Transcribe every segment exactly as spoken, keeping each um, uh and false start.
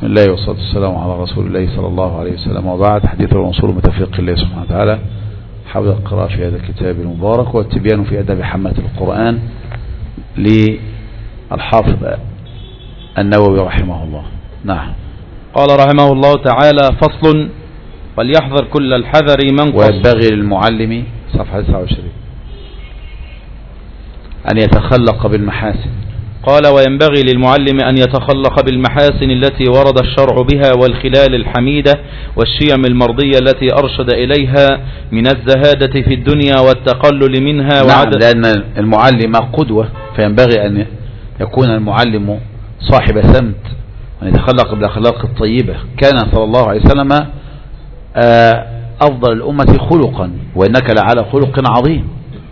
بسم الله والصلاة والسلام على رسول الله صلى الله عليه وسلم، وبعد. حديث الرسول متفق الله سبحانه وتعالى حول القراءة في هذا الكتاب المبارك والتبيان في أدب حملة القرآن للحافظ النووي رحمه الله. نعم. قال رحمه الله تعالى: فصل: وليحذر كل الحذر من قص. وينبغي للمعلم صفحة تسعة وعشرين أن يتخلق بالمحاسن. قال: وينبغي للمعلم أن يتخلق بالمحاسن التي ورد الشرع بها والخلال الحميدة والشيم المرضية التي أرشد إليها من الزهادة في الدنيا والتقلل منها. نعم، لأن المعلم قدوة، فينبغي أن يكون المعلم صاحب سمت وأن يتخلق بالأخلاق الطيبة. كان صلى الله عليه وسلم أفضل الأمة خلقا، وإنك لعلى خلق عظيم.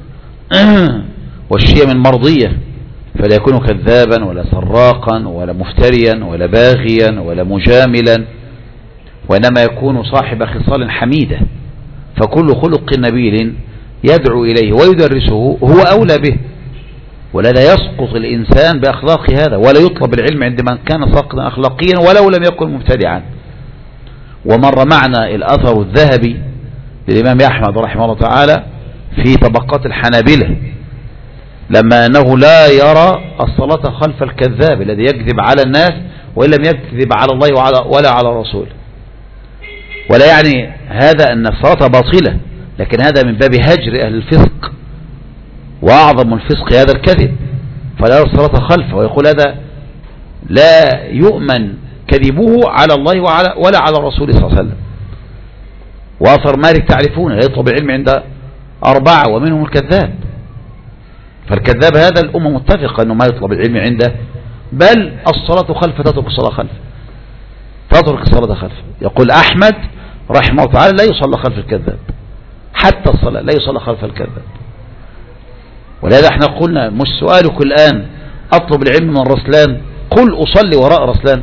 والشيم المرضية، فلا يكون كذابا ولا سراقا ولا مفتريا ولا باغيا ولا مجاملا، وإنما يكون صاحب خصال حميدة. فكل خلق نبيل يدعو إليه ويدرسه هو أولى به، ولا يسقط الإنسان بأخلاق هذا، ولا يطلب العلم عند من كان ساقطا أخلاقيا ولو لم يكن مبتدعا. ومر معنا الأثر الذهبي للإمام أحمد رحمه الله تعالى في طبقات الحنابلة، لما أنه لا يرى الصلاة خلف الكذاب الذي يكذب على الناس وإن لم يكذب على الله ولا على رسوله. ولا يعني هذا أن الصلاة باطلة، لكن هذا من باب هجر أهل الفسق، وأعظم الفسق هذا الكذب. فلا يرى الصلاة خلفه ويقول هذا لا يؤمن كذبه على الله ولا على رسوله صلى الله عليه وسلم. وأثر مالك تعرفون لا يطلب العلم عند أربعة ومنهم الكذاب. فالكذاب هذا الأمة متفقة أنه ما يطلب العلم عنده، بل الصلاة خلفه، تترك الصلاة خلفه، تترك الصلاة خلفه. يقول أحمد رحمه الله تعالى: لا يصلى خلف الكذاب، حتى الصلاة لا يصلى خلف الكذاب. ولهذا احنا قلنا مش سؤالك الآن أطلب العلم من رسلان، قل أصلي وراء رسلان،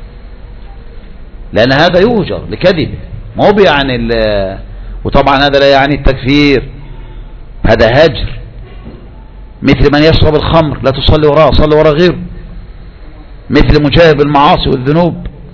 لأن هذا يهجر لكذب، ما هو يعني. وطبعا هذا لا يعني التكفير، هذا هجر. مثل من يشرب الخمر لا تصلي وراءه، صلي وراء غيره. مثل مجاهد بالمعاصي والذنوب،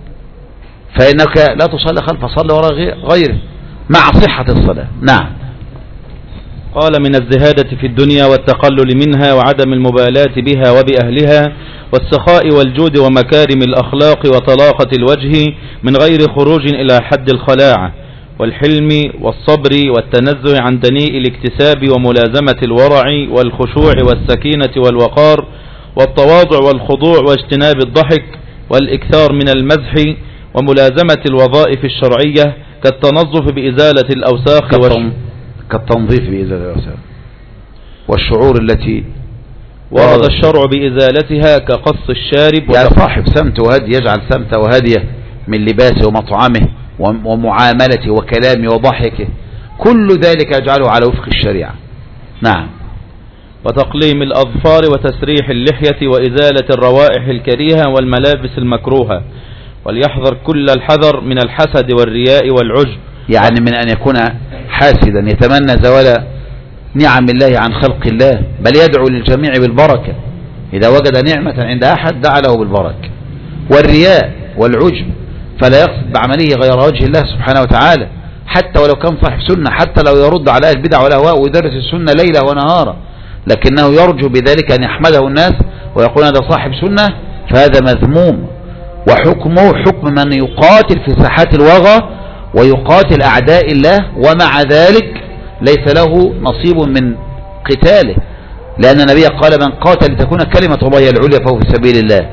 فإنك لا تصلي خلفه، صلي وراء غيره مع صحة الصلاة. نعم. قال: من الزهادة في الدنيا والتقلل منها وعدم المبالاة بها وبأهلها والسخاء والجود ومكارم الأخلاق وطلاقة الوجه من غير خروج إلى حد الخلاعة، والحلم والصبر والتنزه عن دنيء الاكتساب وملازمة الورع والخشوع والسكينة والوقار والتواضع والخضوع واجتناب الضحك والإكثار من المزح وملازمة الوظائف الشرعية كالتنظف بإزالة الأوساخ كالتن... كالتنظيف بإزالة الأوساخ والشعور التي ورد الشرع بإزالتها كقص الشارب. يعني صاحب سمت وهدي يجعل سمت وهديه من لباسه ومطعمه ومعاملته وكلامه وضحكه، كل ذلك يجعله على وفق الشريعة. نعم. وتقليم الأظفار وتسريح اللحية وإزالة الروائح الكريهة والملابس المكروهة. وليحذر كل الحذر من الحسد والرياء والعجب، يعني من أن يكون حاسدا يتمنى زوال نعم الله عن خلق الله، بل يدعو للجميع بالبركة. إذا وجد نعمة عند أحد دعا له بالبركة. والرياء والعجب، فلا يقصد بعمله غير وجه الله سبحانه وتعالى، حتى ولو كان صاحب سنة، حتى لو يرد على أهل البدع والأهواء ويدرس السنة ليلة ونهارا، لكنه يرجو بذلك أن يحمده الناس ويقول هذا صاحب سنة، فهذا مذموم. وحكمه حكم من يقاتل في ساحات الوغى ويقاتل أعداء الله، ومع ذلك ليس له نصيب من قتاله، لأن النبي قال: من قاتل لتكون كلمة الله هي العليا فهو في سبيل الله.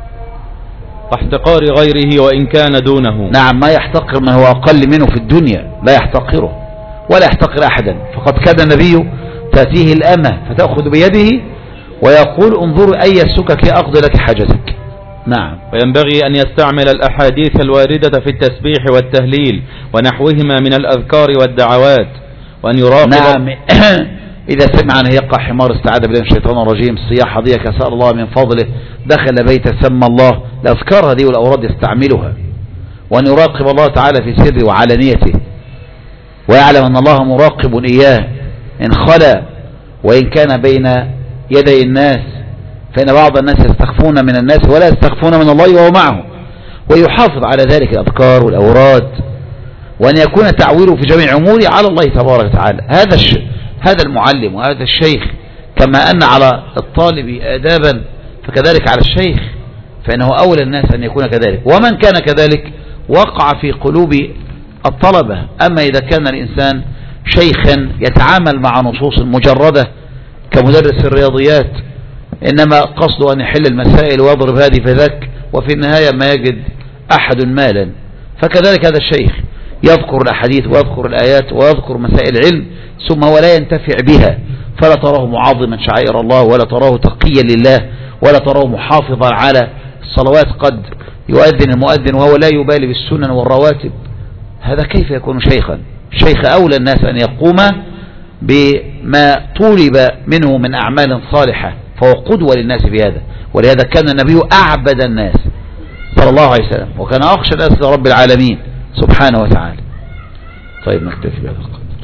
واحتقار غيره وإن كان دونه. نعم، ما يحتقر من هو أقل منه في الدنيا، لا يحتقره ولا يحتقر أحدا. فقد كان النبي تأتيه الأمة فتأخذ بيده ويقول: انظروا أي السكك أقضي لك حاجتك. نعم. وينبغي أن يستعمل الأحاديث الواردة في التسبيح والتهليل ونحوهما من الأذكار والدعوات، وأن يراقب. نعم. إذا سمع أن يقع حمار استعاذ بالله من الشيطان الرجيم، الصياح هدية كسأل الله من فضله، دخل بيت سمى الله، الأذكار هذه والأوراد يستعملها. وأن يراقب الله تعالى في سره وعلانيته، ويعلم أن الله مراقب إياه إن خلا وإن كان بين يدي الناس، فإن بعض الناس يستخفون من الناس ولا يستخفون من الله وهو معه. ويحافظ على ذلك الأذكار والأوراد، وأن يكون تعويله في جميع أموره على الله تبارك وتعالى. هذا الش... هذا المعلم وهذا الشيخ، كما أن على الطالب آدابا فكذلك على الشيخ، فإنه أولى الناس أن يكون كذلك. ومن كان كذلك وقع في قلوب الطلبة. أما إذا كان الإنسان شيخا يتعامل مع نصوص مجردة كمدرس الرياضيات، إنما قصده أن يحل المسائل ويضرب هذه فذاك، وفي النهاية ما يجد أحد مالا، فكذلك هذا الشيخ يذكر الأحاديث ويذكر الآيات ويذكر مسائل العلم، ثم هو لا ينتفع بها، فلا تراه معظما شعائر الله، ولا تراه تقيا لله، ولا تراه محافظا على الصلوات. قد يؤذن المؤذن وهو لا يبالي بالسنن والرواتب. هذا كيف يكون شيخا؟ الشيخ أولى الناس أن يقوم بما طولب منه من أعمال صالحة، فهو قدوة للناس بهذا. ولهذا كان النبي أعبد الناس صلى الله عليه وسلم، وكان أخشى الناس لرب العالمين سبحانه وتعالى. طيب نكتفي بهذا القدر.